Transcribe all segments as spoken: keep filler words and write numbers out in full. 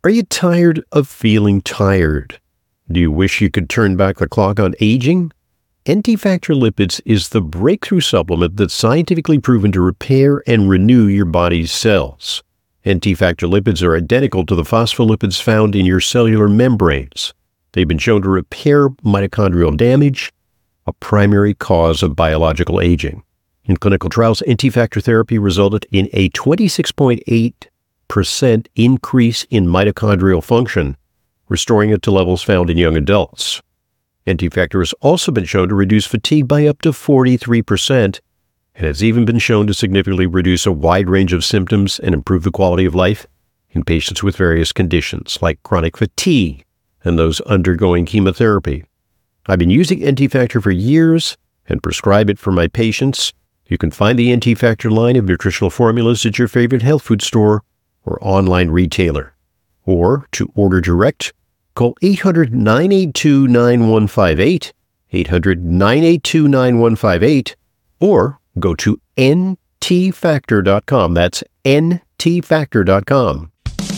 Are you tired of feeling tired? Do you wish you could turn back the clock on aging? N T Factor Lipids is the breakthrough supplement that's scientifically proven to repair and renew your body's cells. N T Factor Lipids are identical to the phospholipids found in your cellular membranes. They've been shown to repair mitochondrial damage, a primary cause of biological aging. In clinical trials, N T Factor therapy resulted in a twenty-six point eight percent increase in mitochondrial function, restoring it to levels found in young adults. N T Factor has also been shown to reduce fatigue by up to forty-three percent, and has even been shown to significantly reduce a wide range of symptoms and improve the quality of life in patients with various conditions like chronic fatigue and those undergoing chemotherapy. I've been using N T Factor for years and prescribe it for my patients. You can find the N T Factor line of nutritional formulas at your favorite health food store or online retailer. Or to order direct, call eight hundred, nine eight two, nine one five eight, eight hundred, nine eight two, nine one five eight, or go to N T factor dot com. That's N T factor dot com.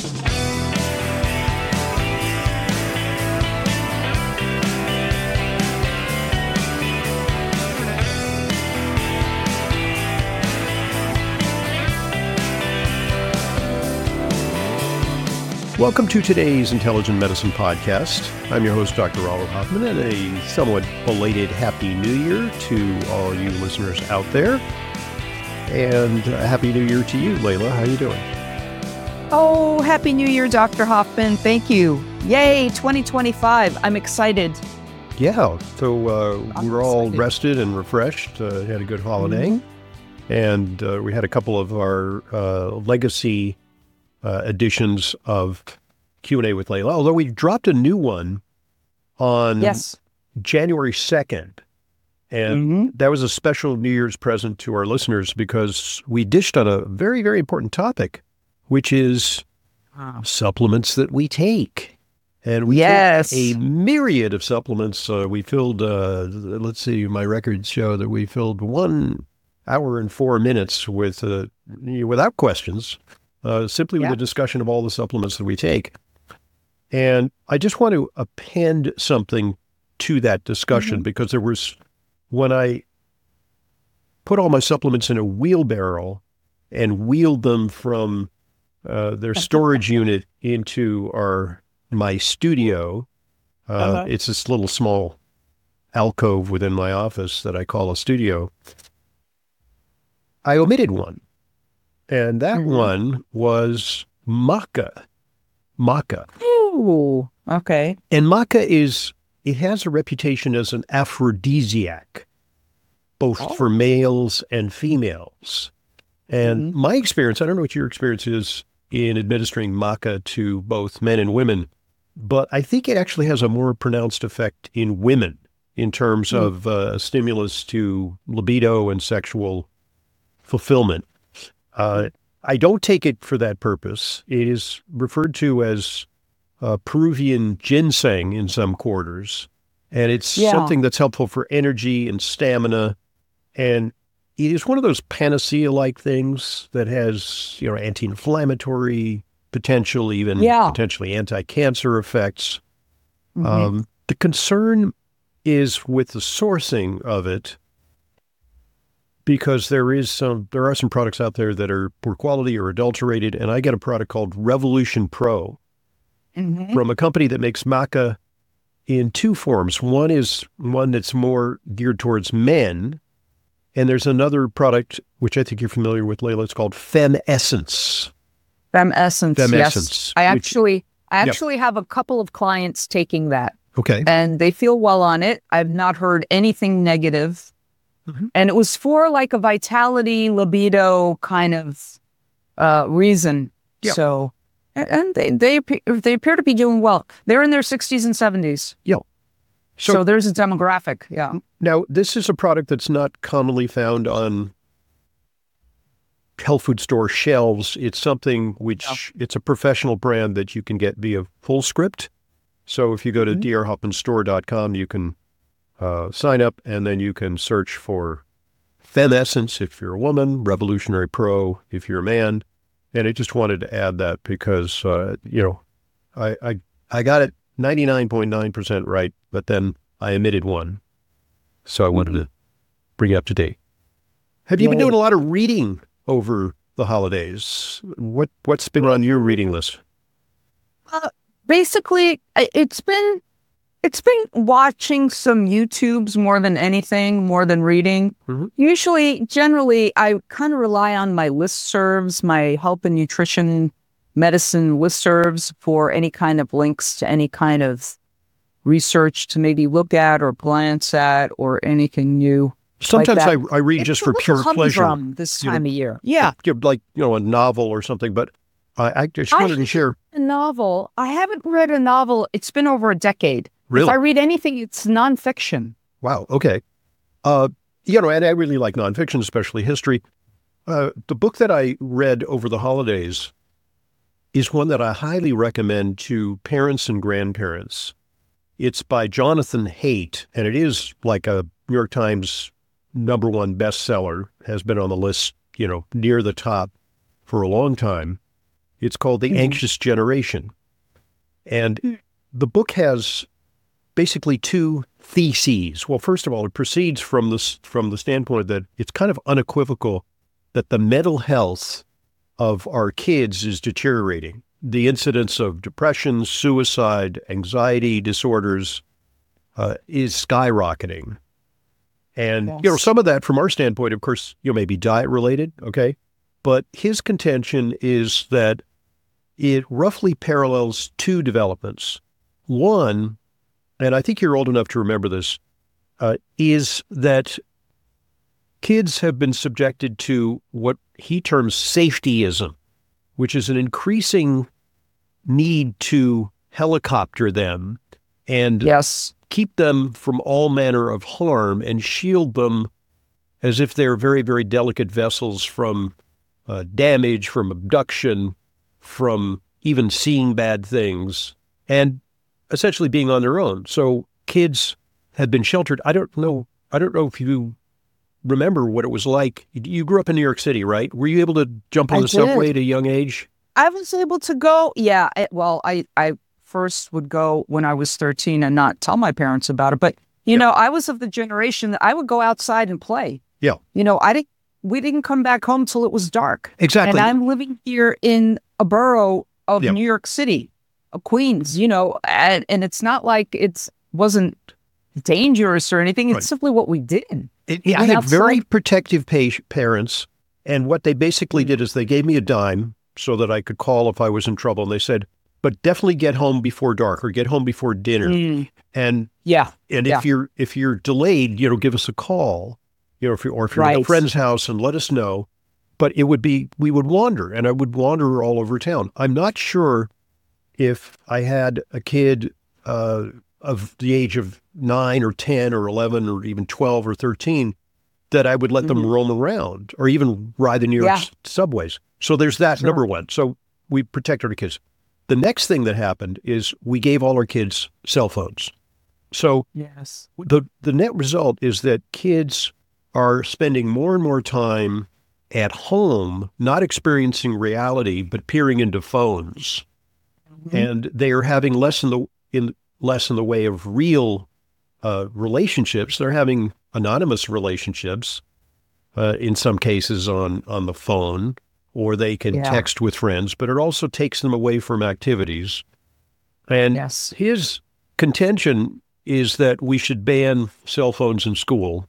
Welcome to today's Intelligent Medicine Podcast. I'm your host, Doctor Robert Hoffman, and a somewhat belated Happy New Year to all you listeners out there. And uh, Happy New Year to you, Layla. How are you doing? Oh, Happy New Year, Doctor Hoffman. Thank you. Yay, twenty twenty-five. I'm excited. Yeah, so uh, we were all excited. rested and refreshed, uh, had a good holiday, mm-hmm. and uh, we had a couple of our uh, legacy Uh, editions of Q and A with Layla, although we dropped a new one on yes. January second. And mm-hmm. that was a special New Year's present to our listeners because we dished on a very, very important topic, which is wow. supplements that we take. And we yes. took a myriad of supplements. Uh, we filled, uh, let's see, my records show that we filled one hour and four minutes with uh, without questions. Uh, simply with yeah. a discussion of all the supplements that we take. And I just want to append something to that discussion mm-hmm. because there was, when I put all my supplements in a wheelbarrow and wheeled them from uh, their storage unit into our my studio, uh, uh-huh. it's this little small alcove within my office that I call a studio, I omitted one. And that mm-hmm. one was maca. Maca. Ooh, okay. And maca is, it has a reputation as an aphrodisiac, both oh. for males and females. And mm-hmm. my experience, I don't know what your experience is in administering maca to both men and women, but I think it actually has a more pronounced effect in women in terms mm-hmm. of uh, stimulus to libido and sexual fulfillment. Uh, I don't take it for that purpose. It is referred to as uh, Peruvian ginseng in some quarters, and it's yeah. something that's helpful for energy and stamina. And it is one of those panacea-like things that has, you know, anti-inflammatory potential, even yeah. potentially anti-cancer effects. Mm-hmm. Um, the concern is with the sourcing of it, because there is some, there are some products out there that are poor quality or adulterated, and I get a product called Revolution Pro mm-hmm. from a company that makes maca in two forms. One is one that's more geared towards men, and there's another product which I think you're familiar with, Layla. It's called Fem Essence. Fem Essence. Fem yes. Essence. I actually, which, I actually yep. have a couple of clients taking that. Okay. And they feel well on it. I've not heard anything negative. Mm-hmm. And it was for like a vitality, libido kind of uh, reason. Yep. So, and they, they they appear to be doing well. They're in their sixties and seventies. Yeah. So, so there's a demographic. Yeah. Now, this is a product that's not commonly found on health food store shelves. It's something which, yeah. it's a professional brand that you can get via Fullscript. So if you go to mm-hmm. d r hoffman store dot com, you can Uh, sign up, and then you can search for Fem Essence if you're a woman, Revolutionary Pro if you're a man. And I just wanted to add that because, uh, you know, I, I, I got it ninety-nine point nine percent right, but then I omitted one. So I wanted to bring you up to date. Have you been doing a lot of reading over the holidays? What, what's been on your reading list? Uh, basically, it's been it's been watching some YouTubes more than anything, more than reading. Mm-hmm. Usually, generally, I kind of rely on my listservs, my health and nutrition medicine listservs for any kind of links to any kind of research to maybe look at or glance at or anything new. Sometimes like I, I read it's just for pure pleasure. This time you know, of year. Yeah. Like, you know, a novel or something, but I, I just wanted I to share. A novel. I haven't read a novel. It's been over a decade. Really? If I read anything, it's nonfiction. Wow. Okay. Uh, you know, and I really like nonfiction, especially history. Uh, the book that I read over the holidays is one that I highly recommend to parents and grandparents. It's by Jonathan Haidt, and it is like a New York Times number one bestseller, has been on the list, you know, near the top for a long time. It's called The mm-hmm. Anxious Generation. And the book has basically two theses. Well, first of all, it proceeds from this from the standpoint that it's kind of unequivocal that the mental health of our kids is deteriorating. The incidence of depression, suicide, anxiety disorders uh, is skyrocketing. And, yes. you know, some of that from our standpoint, of course, you know, maybe diet related, okay? But his contention is that it roughly parallels two developments. One, and I think you're old enough to remember this, uh, is that kids have been subjected to what he terms safetyism, which is an increasing need to helicopter them and yes. keep them from all manner of harm and shield them as if they're very, very delicate vessels from uh, damage, from abduction, from even seeing bad things, and essentially being on their own. So kids have been sheltered. I don't know. I don't know if you remember what it was like. You grew up in New York City, right? Were you able to jump on I the did. subway at a young age? I was able to go. Yeah. I, well, I, I first would go when I was thirteen and not tell my parents about it. But, you yeah. know, I was of the generation that I would go outside and play. Yeah. You know, I didn't, we didn't come back home till it was dark. Exactly. And I'm living here in a borough of yeah. New York City, of Queens, you know, and, and it's not like it's wasn't dangerous or anything. It's right. simply what we did. It, yeah, I had outside. very protective pa- parents. And what they basically did is they gave me a dime so that I could call if I was in trouble. And they said, but definitely get home before dark or get home before dinner. Mm. And yeah, and yeah. if you're if you're delayed, you know, give us a call, you know, if you're, or if you're right. at a friend's house and let us know. But it would be, we would wander and I would wander all over town. I'm not sure if I had a kid uh, of the age of nine or ten or eleven or even twelve or thirteen that I would let mm-hmm. them roam around or even ride the New York yeah. s- subways. So there's that, sure. number one. So we protected our kids. The next thing that happened is we gave all our kids cell phones. So yes. the the net result is that kids are spending more and more time at home, not experiencing reality, but peering into phones. Mm-hmm. And they are having less in the in less in the way of real uh, relationships. They're having anonymous relationships, uh, in some cases on, on the phone, or they can yeah. text with friends, but it also takes them away from activities. And yes. his contention is that we should ban cell phones in school.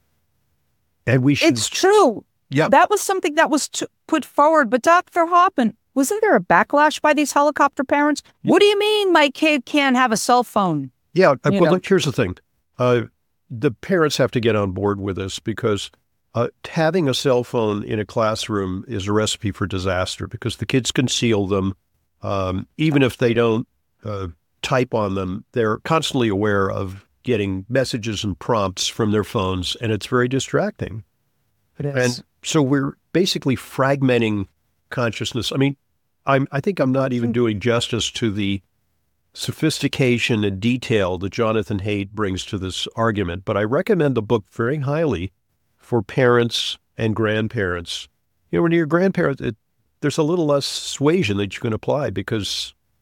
And we should. It's true. Yeah. That was something that was t- put forward. But Doctor Hoffman, wasn't there a backlash by these helicopter parents? Yeah. What do you mean my kid can't have a cell phone? Yeah. Uh, well, know. look, here's the thing. Uh, the parents have to get on board with this because uh, having a cell phone in a classroom is a recipe for disaster because the kids conceal them. Um, even if they don't uh, type on them, they're constantly aware of getting messages and prompts from their phones, and it's very distracting. It is. And so we're basically fragmenting consciousness. I mean, I'm, I think I'm not even doing justice to the sophistication and detail that Jonathan Haidt brings to this argument, but I recommend the book very highly for parents and grandparents. You know, when you're grandparents, it, there's a little less suasion that you can apply because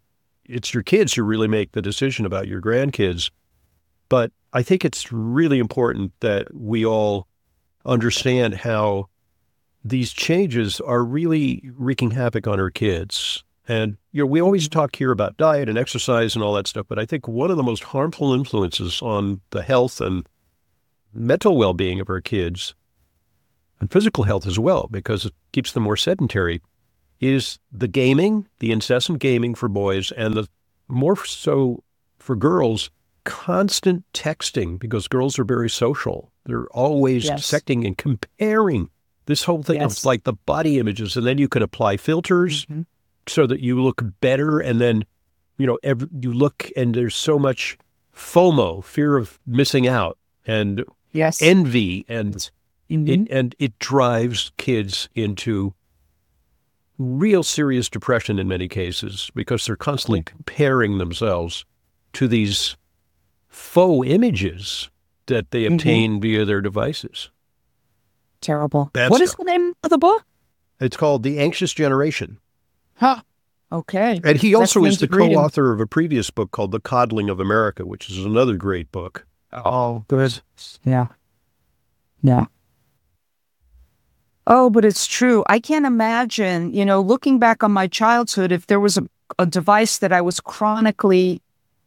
it's your kids who really make the decision about your grandkids. But I think it's really important that we all understand how these changes are really wreaking havoc on our kids. And, you know, we always talk here about diet and exercise and all that stuff, but I think one of the most harmful influences on the health and mental well-being of our kids, and physical health as well, because it keeps them more sedentary, is the gaming, the incessant gaming for boys, and the more so for girls, constant texting, because girls are very social. They're always Yes. texting and comparing this whole thing Yes. of like the body images, and then you can apply filters Mhm. so that you look better, and then, you know, every, you look and there's so much FOMO, fear of missing out, and Yes. envy, and Mhm. it, and it drives kids into real serious depression in many cases, because they're constantly comparing themselves to these faux images that they Mhm. obtain via their devices. Terrible. Bad What is stuff. the name of the book? It's called The Anxious Generation. Huh. Okay. And he also is the Recommended reading. co-author of a previous book called The Coddling of America, which is another great book. Oh, good. Yeah. Yeah. Oh, but it's true. I can't imagine, you know, looking back on my childhood, if there was a, a device that I was chronically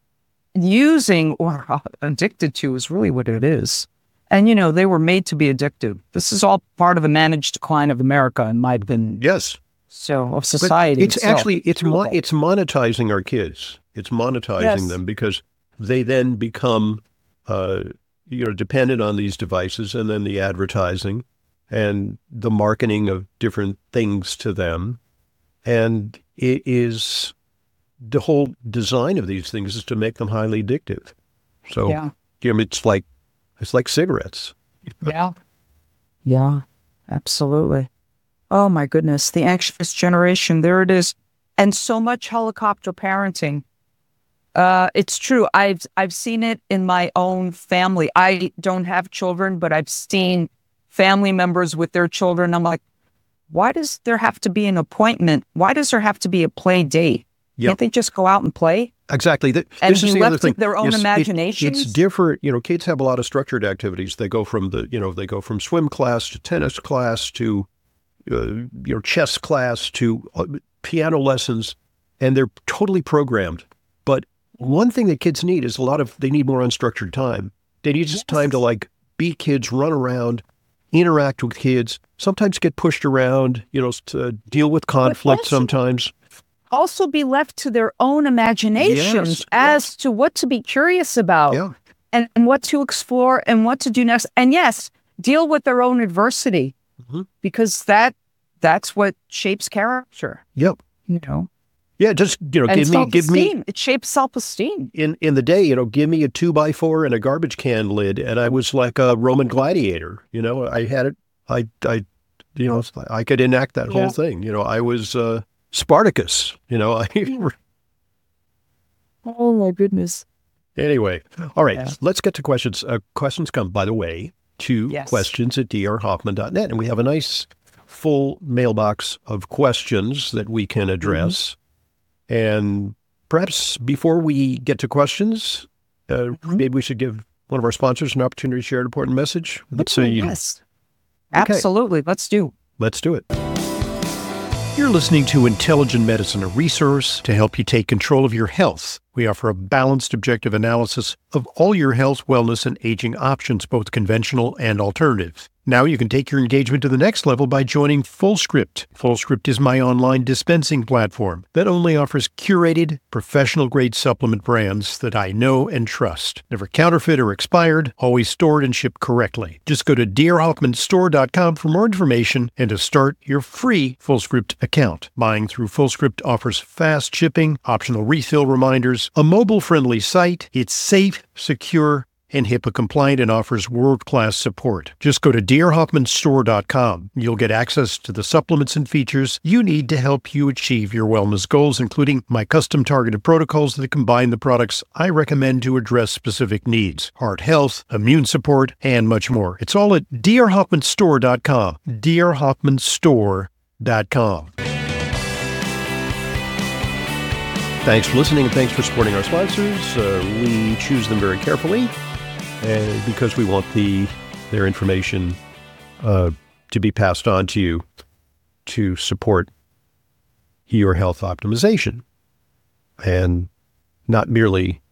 using or addicted to, is really what it is. And, you know, they were made to be addictive. This is all part of the managed decline of America, in my opinion. Yes. So, of But society. it's itself. actually, it's mo- Terrible. it's monetizing our kids. It's monetizing Yes. them, because they then become, uh, you know, dependent on these devices, and then the advertising and the marketing of different things to them. And it is, the whole design of these things is to make them highly addictive. So, Yeah. you know, it's like, it's like cigarettes. Yeah. Yeah, absolutely. Oh my goodness. The anxious generation. There it is. And so much helicopter parenting. Uh, it's true. I've, I've seen it in my own family. I don't have children, but I've seen family members with their children. I'm like, why does there have to be an appointment? Why does there have to be a play date? Yep. Can't they just go out and play? Exactly. Th- And this is be the other left to thing. their own Yes, it- imaginations? it's different. You know, kids have a lot of structured activities. They go from the, you know, they go from swim class to tennis class to, uh, you know, chess class to uh, piano lessons, and they're totally programmed. But one thing that kids need is a lot of, they need more unstructured time. They need just time to like be kids, run around, interact with kids, sometimes get pushed around, you know, to deal with conflict also- sometimes. Also be left to their own imaginations Yes, as yes. to what to be curious about. Yeah. And, and what to explore and what to do next. And yes, deal with their own adversity, Mhm. because that that's what shapes character, Yep. you know. Yeah. Just, you know, And give me, give self-esteem. me, It shapes self-esteem. in, in the day, you know, give me a two by four and a garbage can lid, and I was like a Roman gladiator. You know, I had it. I, I, you know, I could enact that Yeah. whole thing. You know, I was uh, Spartacus. You know, I. Oh my goodness. Anyway, all right. Yeah. Let's get to questions. Uh, questions come, by the way, to Yes. questions at d r hoffman dot net, and we have a nice full mailbox of questions that we can address. And perhaps before we get to questions, uh, Mhm. maybe we should give one of our sponsors an opportunity to share an important message. Let's say, Yes. Okay. Absolutely. Let's do. let's do it. You're listening to Intelligent Medicine, a resource to help you take control of your health. We offer a balanced, objective analysis of all your health, wellness, and aging options, both conventional and alternative. Now you can take your engagement to the next level by joining FullScript. FullScript is my online dispensing platform that only offers curated, professional-grade supplement brands that I know and trust. Never counterfeit or expired, always stored and shipped correctly. Just go to dear hoffman store dot com for more information and to start your free FullScript account. Buying through FullScript offers fast shipping, optional refill reminders, a mobile-friendly site. It's safe, secure, and HIPAA compliant, and offers world-class support. Just go to dear hoffman store dot com. You'll get access to the supplements and features you need to help you achieve your wellness goals, including my custom targeted protocols that combine the products I recommend to address specific needs: heart health, immune support, and much more. It's all at dear hoffman store dot com. dear hoffman store dot com. Thanks for listening, and thanks for supporting our sponsors. Uh, we choose them very carefully uh, because we want the their information uh, to be passed on to you to support your health optimization, and not merely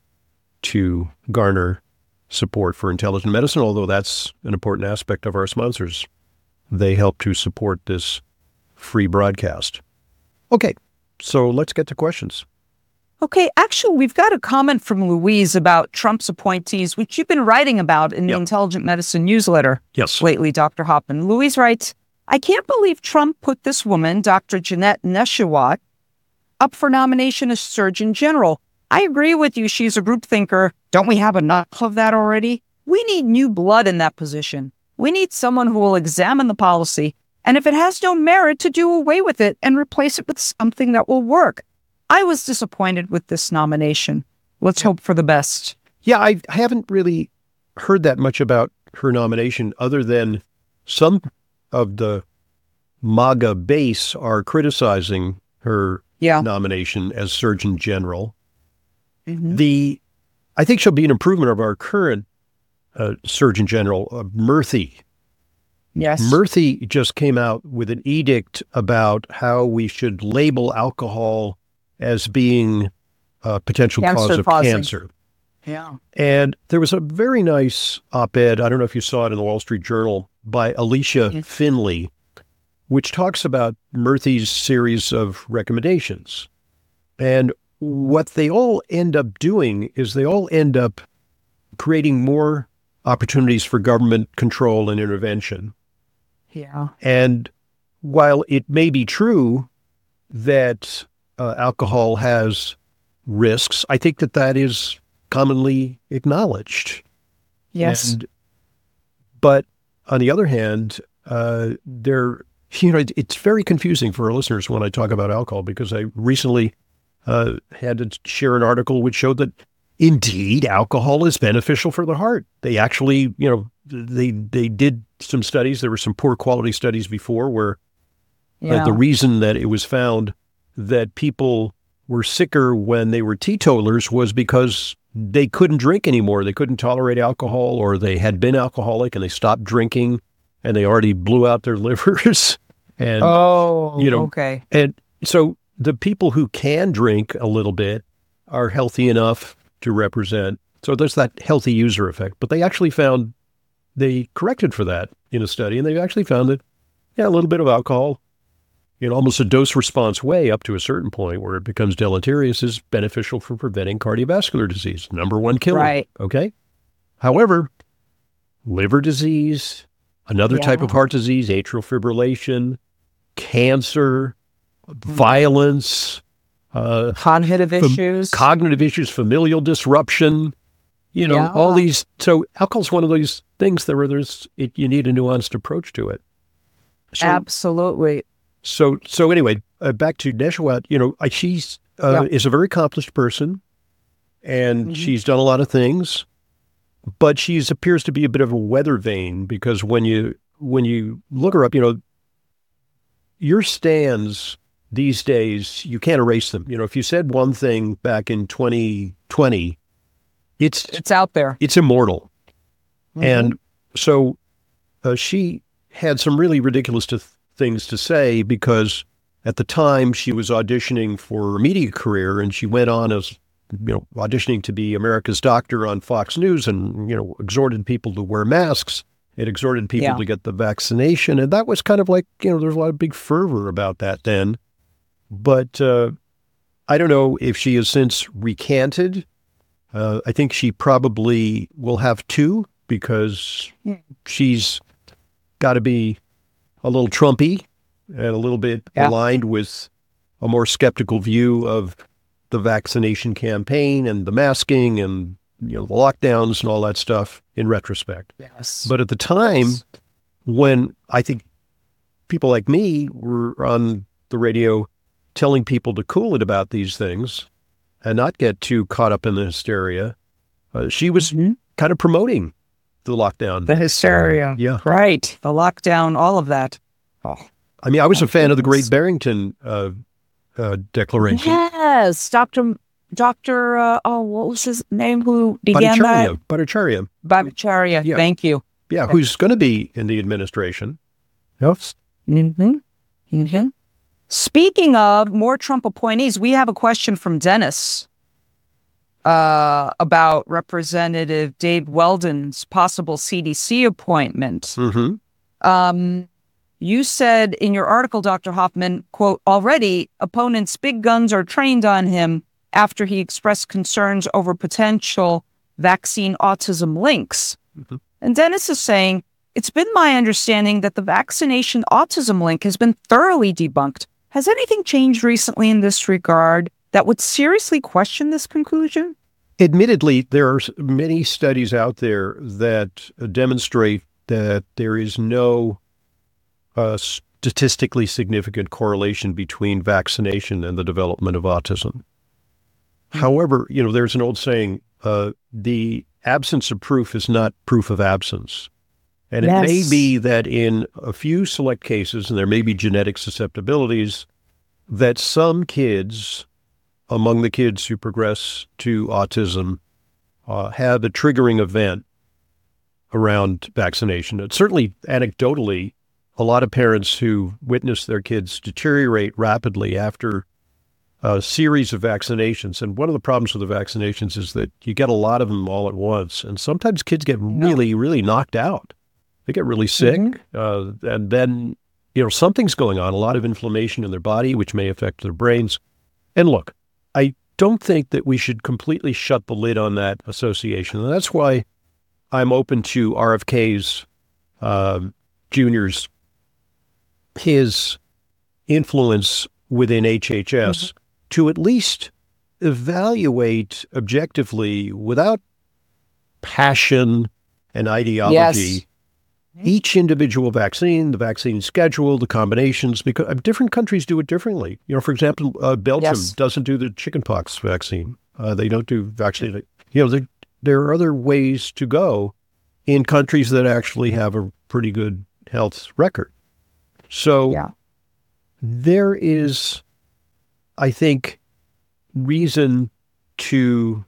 to garner support for intelligent medicine, although that's an important aspect of our sponsors. They help to support this free broadcast. Okay, so let's get to questions. Okay, actually, we've got a comment from Louise about Trump's appointees, which you've been writing about in the Yep. Intelligent Medicine newsletter Yes. lately, Doctor Hoffman. Louise writes, I can't believe Trump put this woman, Doctor Jeanette Nesheiwat, up for nomination as Surgeon General. I agree with you. She's a group thinker. Don't we have enough of that already? We need new blood in that position. We need someone who will examine the policy, and if it has no merit, to do away with it and replace it with something that will work. I was disappointed with this nomination. Let's hope for the best. Yeah, I haven't really heard that much about her nomination, other than some of the MAGA base are criticizing her Yeah. nomination as Surgeon General. Mm-hmm. The, I think she'll be an improvement of our current uh, Surgeon General, uh, Murthy. Yes. Murthy just came out with an edict about how we should label alcohol as being a potential Cancer cause of causing. cancer. Yeah. And there was a very nice op-ed, I don't know if you saw it in the Wall Street Journal, by Alicia Yes. Finley, which talks about Murthy's series of recommendations. And what they all end up doing is they all end up creating more opportunities for government control and intervention. Yeah. And while it may be true that uh, alcohol has risks, I think that that is commonly acknowledged. Yes. And, but on the other hand, uh, there, you know, it, it's very confusing for our listeners when I talk about alcohol, because I recently uh, had to share an article which showed that indeed alcohol is beneficial for the heart. They actually, you know, they they did some studies. There were some poor quality studies before where yeah. uh, the reason that it was found that people were sicker when they were teetotalers was because they couldn't drink anymore. They couldn't tolerate alcohol, or they had been alcoholic and they stopped drinking and they already blew out their livers. And, oh, you know, okay. And so the people who can drink a little bit are healthy enough to represent. So there's that healthy user effect. But they actually found, they corrected for that in a study, and they actually found that, yeah, a little bit of alcohol, in almost a dose response way up to a certain point where it becomes deleterious, is beneficial for preventing cardiovascular disease. Number one killer. Right. Okay. However, liver disease, another Yeah. type of heart disease, atrial fibrillation, cancer, violence, uh, Cognitive fam- issues. cognitive issues, familial disruption, you know, Yeah. all these. So alcohol is one of those things that where there's, it, you need a nuanced approach to it. So, Absolutely. so, so anyway, uh, back to Nesheiwat, you know, I, she's, uh, Yeah. is a very accomplished person, and Mhm. she's done a lot of things, but she's appears to be a bit of a weather vane, because when you, when you look her up, you know, your stands these days, you can't erase them. You know, if you said one thing back in twenty twenty, it's, It's out there. it's immortal. Mhm. And so uh, she had some really ridiculous to things to say, because at the time she was auditioning for a media career, and she went on as, you know, auditioning to be America's Doctor on Fox News, and, you know, exhorted people to wear masks. It exhorted people Yeah. to get the vaccination. And that was kind of like, you know, there's a lot of big fervor about that then. But uh, I don't know if she has since recanted. Uh, I think she probably will have to, because Hmm. she's got to be a little Trumpy and a little bit Yeah. aligned with a more skeptical view of the vaccination campaign and the masking and, you know, the lockdowns and all that stuff in retrospect. Yes. But at the time, when I think people like me were on the radio telling people to cool it about these things and not get too caught up in the hysteria, uh, she was Mhm. kind of promoting the lockdown. The hysteria. Yeah. Right. The lockdown, all of that. Oh. I mean, I was Oh, a fan of the Great goodness. Barrington uh, uh, Declaration. Yes. Doctor Doctor Uh, oh, what was his name? Who began Bhattacharya. that? Bhattacharya. Bhattacharya. Yeah. Thank you. Yeah, who's going to be in the administration. Yes. Mm-hmm. Mm-hmm. Speaking of more Trump appointees, we have a question from Dennis uh, about Representative Dave Weldon's possible C D C appointment. Mm-hmm. Um, you said in your article, Doctor Hoffman, quote, already opponents' big guns are trained on him after he expressed concerns over potential vaccine autism links. Mm-hmm. And Dennis is saying, it's been my understanding that the vaccination autism link has been thoroughly debunked. Has anything changed recently in this regard that would seriously question this conclusion? Admittedly, there are many studies out there that demonstrate that there is no uh, statistically significant correlation between vaccination and the development of autism. Mm-hmm. However, you know, there's an old saying, uh, the absence of proof is not proof of absence. And yes. It may be that in a few select cases, and there may be genetic susceptibilities, that some kids, among the kids who progress to autism, uh, have a triggering event around vaccination. And certainly, anecdotally, a lot of parents who witness their kids deteriorate rapidly after a series of vaccinations. And one of the problems with the vaccinations is that you get a lot of them all at once. And sometimes kids get really, really knocked out. They get really sick, mm-hmm. uh, and then, you know, something's going on, a lot of inflammation in their body, which may affect their brains. And look, I don't think that we should completely shut the lid on that association. And that's why I'm open to R F K's, uh, Junior's, his influence within H H S mm-hmm. to at least evaluate objectively, without passion and ideology, yes. each individual vaccine, the vaccine schedule, the combinations, because different countries do it differently. You know, for example, uh, Belgium yes. doesn't do the chickenpox vaccine. Uh, they don't do vaccine. You know, there, there are other ways to go in countries that actually have a pretty good health record. So yeah. there is, I think, reason to,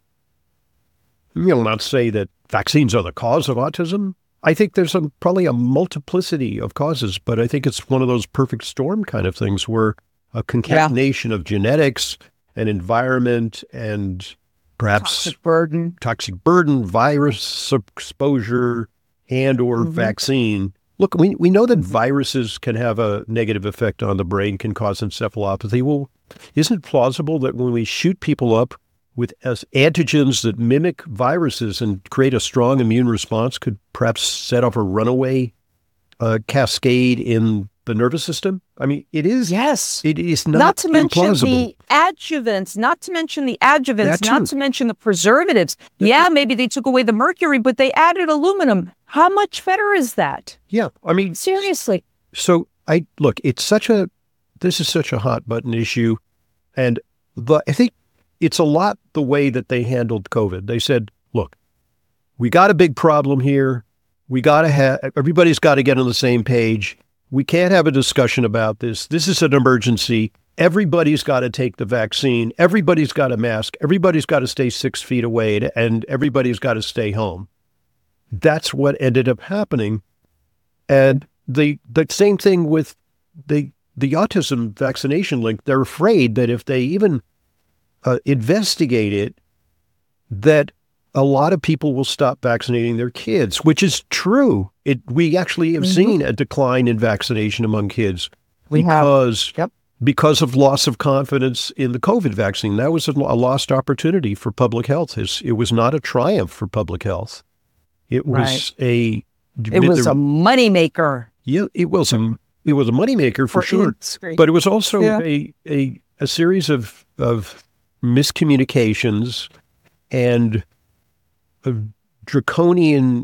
you know, not say that vaccines are the cause of autism. I think there's a, probably a multiplicity of causes, but I think it's one of those perfect storm kind of things where a concatenation yeah. of genetics and environment and perhaps toxic burden, toxic burden, virus exposure, and or mm-hmm. vaccine. Look, we we know that viruses can have a negative effect on the brain, can cause encephalopathy. Well, isn't it plausible that when we shoot people up with as antigens that mimic viruses and create a strong immune response, could perhaps set off a runaway uh, cascade in the nervous system? I mean, it is. Yes. It is not Not to mention implausible. the adjuvants, not to mention the adjuvants, That not too. to mention the preservatives. That yeah, too. Maybe they took away the mercury, but they added aluminum. How much better is that? Yeah. I mean, seriously. So I look, it's such a, this is such a hot button issue. And the, I think, it's a lot the way that they handled COVID. They said, look, we got a big problem here. We got to have, everybody's got to get on the same page. We can't have a discussion about this. This is an emergency. Everybody's got to take the vaccine. Everybody's got a mask. Everybody's got to stay six feet away, and everybody's got to stay home. That's what ended up happening. And the the same thing with the the autism vaccination link. They're afraid that if they even Uh, investigate it, that a lot of people will stop vaccinating their kids, which is true. It we actually have mm-hmm. seen a decline in vaccination among kids we because have. Yep. because of loss of confidence in the COVID vaccine. That was a, a lost opportunity for public health. It's, it was not a triumph for public health. It was right. a it was a moneymaker. Yeah, it was a it was a moneymaker for, for sure. Industry. But it was also yeah. a, a a series of of miscommunications and uh, draconian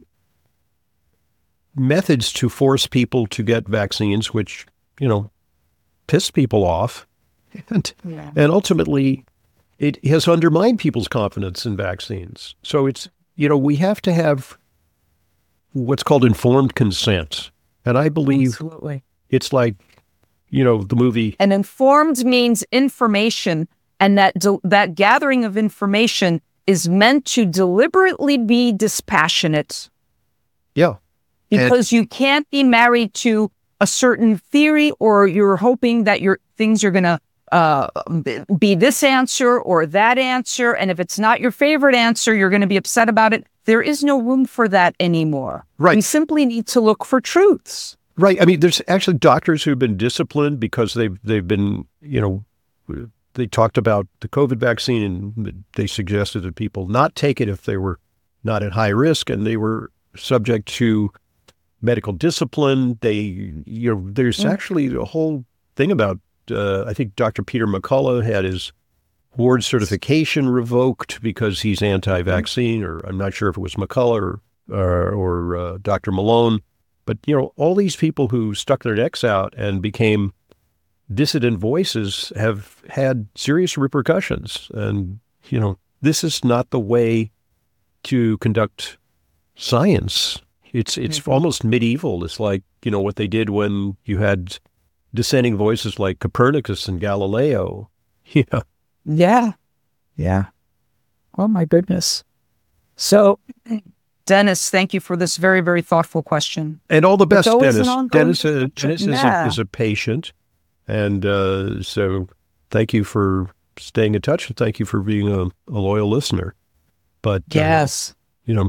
methods to force people to get vaccines, which, you know, piss people off. And, yeah. and ultimately, it has undermined people's confidence in vaccines. So it's, you know, we have to have what's called informed consent. And I believe Absolutely. It's like, you know, the movie. And informed means information And that de- that gathering of information is meant to deliberately be dispassionate. Yeah. Because and- you can't be married to a certain theory, or you're hoping that your things are going to uh, be this answer or that answer. And if it's not your favorite answer, you're going to be upset about it. There is no room for that anymore. Right. We simply need to look for truths. Right. I mean, there's actually doctors who've been disciplined because they've they've been, you know, they talked about the COVID vaccine and they suggested that people not take it if they were not at high risk and they were subject to medical discipline. They, you know, there's mm. actually a whole thing about, uh, I think Doctor Peter McCullough had his board certification revoked because he's anti-vaccine, or I'm not sure if it was McCullough or, or, or uh, Doctor Malone. But, you know, all these people who stuck their necks out and became dissident voices have had serious repercussions. And, you know, this is not the way to conduct science. It's it's mm-hmm. almost medieval. It's like, you know, what they did when you had dissenting voices like Copernicus and Galileo. Yeah. Yeah. Yeah. Oh, my goodness. So, Dennis, thank you for this very, very thoughtful question. And all the best, Dennis. Ongoing... Dennis, uh, Dennis yeah. is, a, is a patient. And uh, so thank you for staying in touch. And thank you for being a, a loyal listener. But, yes, uh, you know,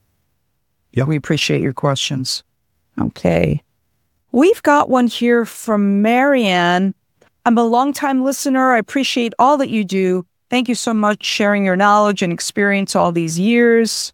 yeah, we appreciate your questions. Okay. We've got one here from Marianne. I'm a longtime listener. I appreciate all that you do. Thank you so much for sharing your knowledge and experience all these years.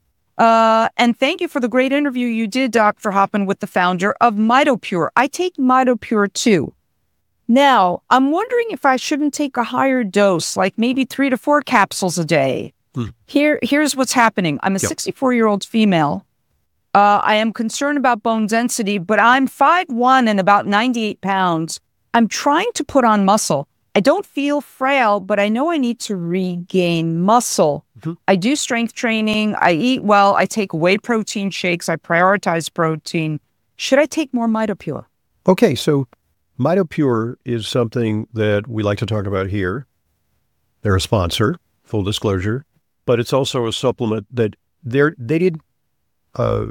Uh, and thank you for the great interview you did, Doctor Hoffman, with the founder of MitoPure. I take MitoPure too. Now, I'm wondering if I shouldn't take a higher dose, like maybe three to four capsules a day. Hmm. Here, here's what's happening. I'm a sixty-four-year-old female. Uh, I am concerned about bone density, but I'm five one and about ninety-eight pounds. I'm trying to put on muscle. I don't feel frail, but I know I need to regain muscle. Mm-hmm. I do strength training. I eat well. I take whey protein shakes. I prioritize protein. Should I take more MitoPure? Okay, so MitoPure is something that we like to talk about here. They're a sponsor, full disclosure, but it's also a supplement that they're, they did, uh,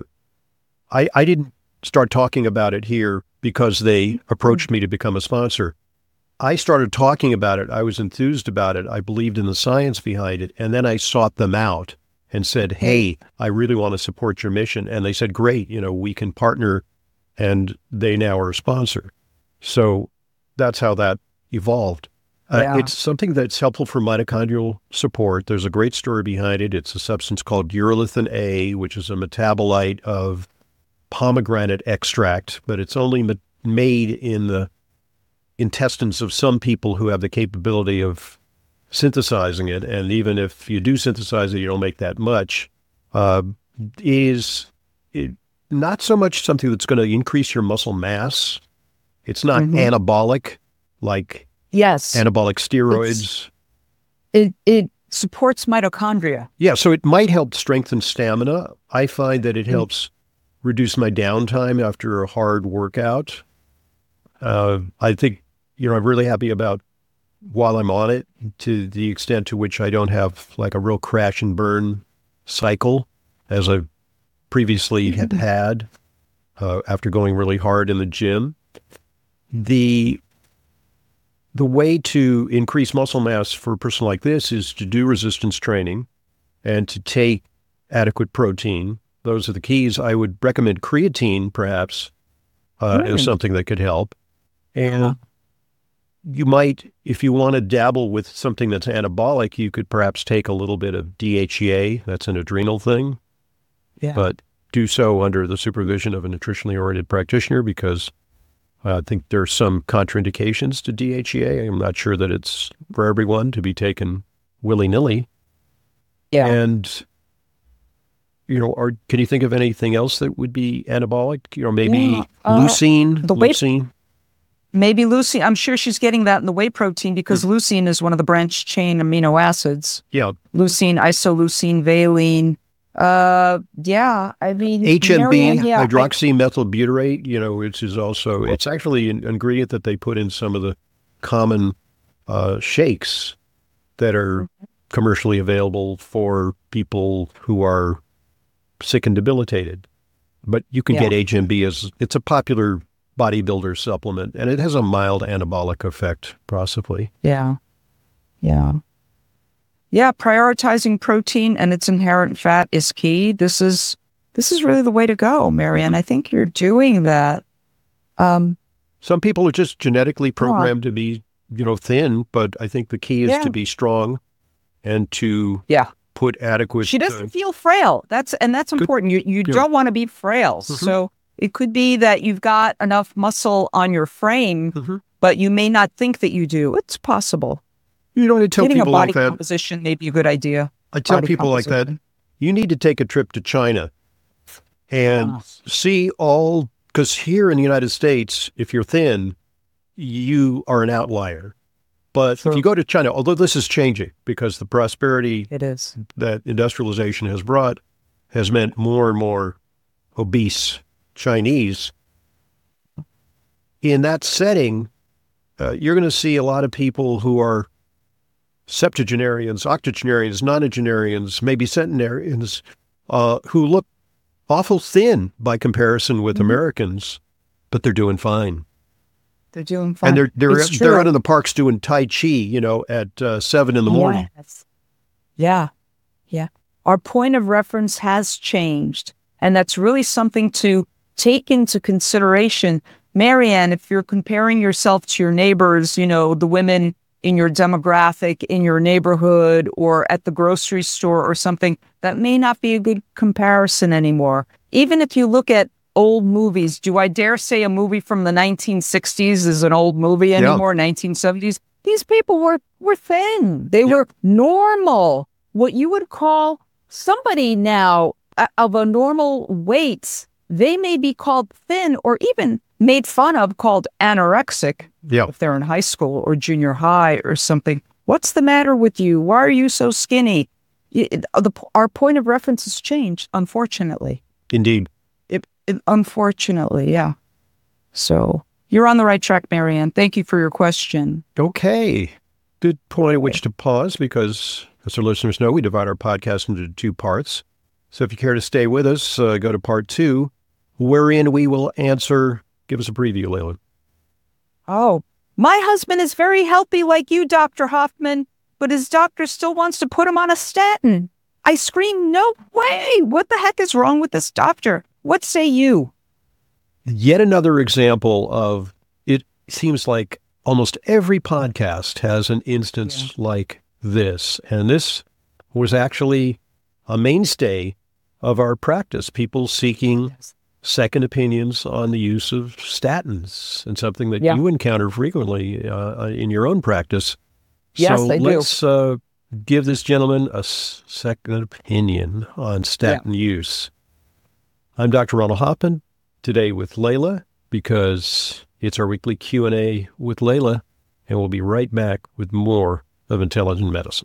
I, I didn't start talking about it here because they approached me to become a sponsor. I started talking about it. I was enthused about it. I believed in the science behind it. And then I sought them out and said, hey, I really want to support your mission. And they said, great, you know, we can partner. And they now are a sponsor. So that's how that evolved. Yeah. Uh, it's something that's helpful for mitochondrial support. There's a great story behind it. It's a substance called urolithin A, which is a metabolite of pomegranate extract, but it's only ma- made in the intestines of some people who have the capability of synthesizing it. And even if you do synthesize it, you don't make that much. Uh, is it not so much something that's going to increase your muscle mass. It's not mm-hmm. anabolic like yes. anabolic steroids. It's, it it supports mitochondria. Yeah, so it might help strengthen stamina. I find that it mm-hmm. helps reduce my downtime after a hard workout. Uh, I think, you know, I'm really happy about while I'm on it, to the extent to which I don't have like a real crash and burn cycle as I previously had had uh, after going really hard in the gym. The the way to increase muscle mass for a person like this is to do resistance training and to take adequate protein. Those are the keys. I would recommend creatine, perhaps, uh, mm. as something that could help. And you might, if you want to dabble with something that's anabolic, you could perhaps take a little bit of D H E A. That's an adrenal thing. Yeah. But do so under the supervision of a nutritionally oriented practitioner, because I think there are some contraindications to D H E A. I'm not sure that it's for everyone to be taken willy-nilly. Yeah. And, you know, or can you think of anything else that would be anabolic? You know, maybe yeah. uh, leucine? The leucine? Whey, maybe leucine. I'm sure she's getting that in the whey protein because mm. leucine is one of the branched chain amino acids. Yeah. Leucine, isoleucine, valine. Uh, yeah, I mean, H M B, Marianne, yeah, hydroxymethylbutyrate, you know, which is also, it's actually an ingredient that they put in some of the common uh, shakes. that are commercially available for people who are sick and debilitated. But you can Yeah. get H M B as, it's a popular bodybuilder supplement, and it has a mild anabolic effect, possibly. Yeah. Yeah. Yeah. Prioritizing protein and its inherent fat is key. This is, this is really the way to go, Marianne. I think you're doing that. Um, Some people are just genetically programmed to be, you know, thin, but I think the key is Yeah. to be strong and to yeah. put adequate. She doesn't uh, feel frail. That's, and that's Good. important. You, you Yeah. don't want to be frail. Mhm. So it could be that you've got enough muscle on your frame, Mhm. but you may not think that you do. It's possible. You know, I tell Getting a people body like that. composition may be a good idea. I tell Body people like that. composition. You need to take a trip to China and Ah. see all, because here in the United States, if you're thin, you are an outlier. But Sure. if you go to China, although this is changing because the prosperity It is. that industrialization has brought has meant more and more obese Chinese. In that setting, uh, you're going to see a lot of people who are septuagenarians, octogenarians, nonagenarians, maybe centenarians, uh, who look awful thin by comparison with Mhm. Americans, but they're doing fine. They're doing fine. And they're they're It's they're true. out in the parks doing Tai Chi, you know, at uh, seven in the morning. Yes. Yeah. Yeah. Our point of reference has changed. And that's really something to take into consideration. Marianne, if you're comparing yourself to your neighbors, you know, the women in your demographic, in your neighborhood, or at the grocery store or something, that may not be a good comparison anymore. Even if you look at old movies, do I dare say a movie from the nineteen sixties is an old movie anymore, nineteen seventies? These people were, were thin. They Yeah. were normal. What you would call somebody now uh, of a normal weight, they may be called thin or even made fun of, called anorexic, Yeah. if they're in high school or junior high or something. What's the matter with you? Why are you so skinny? It, the, our point of reference has changed, unfortunately. Indeed. It, it, unfortunately, yeah. So you're on the right track, Marianne. Thank you for your question. Okay. Good point at which to pause because, as our listeners know, we divide our podcast into two parts. So if you care to stay with us, uh, go to part two, wherein we will answer. Give us a preview, Layla. Oh, my husband is very healthy like you, Doctor Hoffman, but his doctor still wants to put him on a statin. I scream, no way! What the heck is wrong with this doctor? What say you? Yet another example of it seems like almost every podcast has an instance like this. And this was actually a mainstay of our practice, people seeking second opinions on the use of statins, and something that Yeah. you encounter frequently uh, in your own practice. Yes, so I do. let's uh, give this gentleman a s- second opinion on statin use. I'm Doctor Ronald Hoffman, today with Layla, because it's our weekly Q and A with Layla, and we'll be right back with more of Intelligent Medicine.